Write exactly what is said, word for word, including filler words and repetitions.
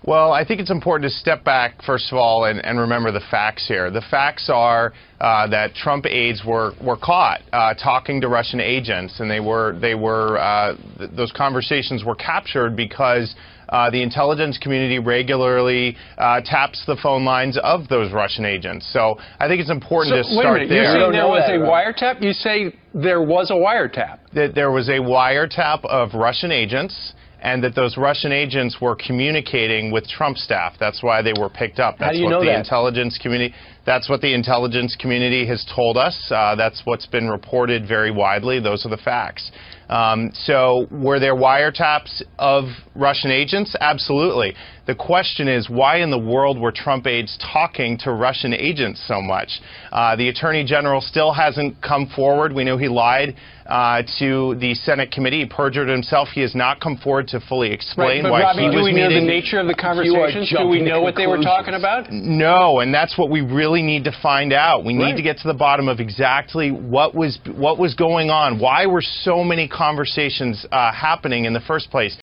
Well, I think it's important to step back, first of all, and, and remember the facts here. The facts are uh, that Trump aides were, were caught uh, talking to Russian agents, and they were, they were uh, th those conversations were captured because uh, the intelligence community regularly uh, taps the phone lines of those Russian agents. So I think it's important so, to start wait a minute. there. You're saying there was that, a right? wiretap? You say there was a wiretap? That there was a wiretap of Russian agents, and that those Russian agents were communicating with Trump staff. That's why they were picked up. That's How do you what know the that? intelligence community. That's what the intelligence community has told us. Uh, that's what's been reported very widely. Those are the facts. Um, so, were there wiretaps of Russian agents? Absolutely. The question is, why in the world were Trump aides talking to Russian agents so much? Uh, the Attorney General still hasn't come forward. We know he lied uh, to the Senate committee. He perjured himself. He has not come forward to fully explain Right, but why Robbie, he do was we know the meeting. nature of the conversations? Do we jumping know to what they were conclusions. talking about? No, and that's what we really need to find out. We need Right. to get to the bottom of exactly what was what was going on. Why were so many conversations uh, happening in the first place?